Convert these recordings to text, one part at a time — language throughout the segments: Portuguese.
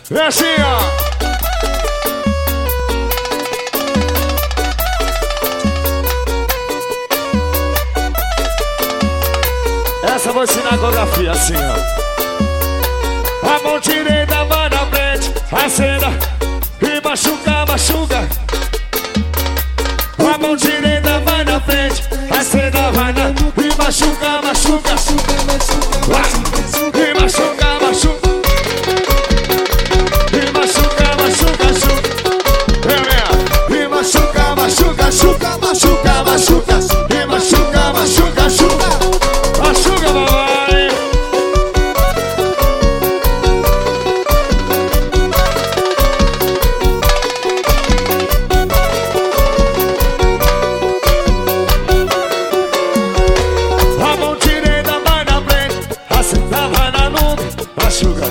É assim, ó. Essa eu vou ensinar a coreografia assim, ó. A mão direita vai na frente, acenda e machuca, machuca. A mão direita vai na frente, acenda, vai na e machuca, machuca. E machuca, machuca. E machuca, machuca, machuca. E machuca, machuca, machuca, machuca, machuca. E machuca, machuca, machuca. Machuca, mamãe. A mão direita vai na frente, acenda, vai na nuca, machuca.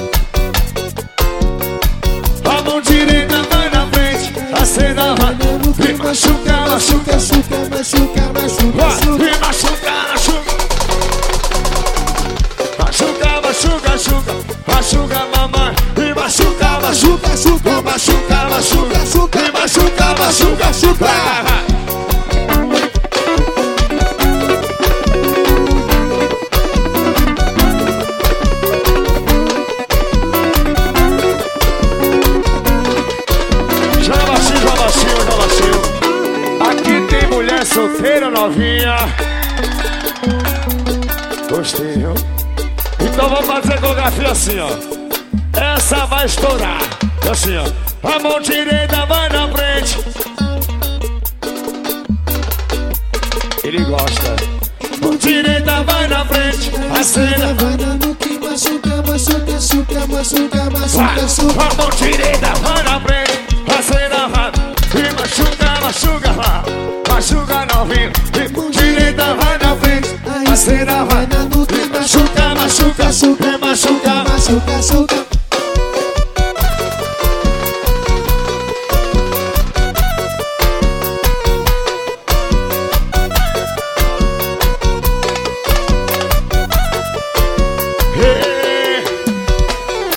A mão direita vai na frente, acenda, vai na nuca, e machuca, machuca, machuca, machuca, machuca, e machuca, machuca. Machuca, machuca, machuca, machuca, mamãe. E machuca, machuca, machuca, machuca, machuca, machuca, e machuca, machuca, machuca. Já baixinho. Aqui tem mulher solteira novinha. Gostei, viu? Então vamos fazer a coreografia assim, ó. Essa vai estourar. Assim, ó. A mão direita vai na frente. Ele gosta. Mão direita vai na frente. Acenda. Vai na nuca e machuca, machuca, machuca, machuca, machuca, machuca. A mão direita vai na frente. Acenda, vai. E machuca, machuca, vai. Machuca novinho. E mão direita vai na frente. Acenda, vai. na nuca e Machuca, machuca, machuca, machuca. machuca, machuca.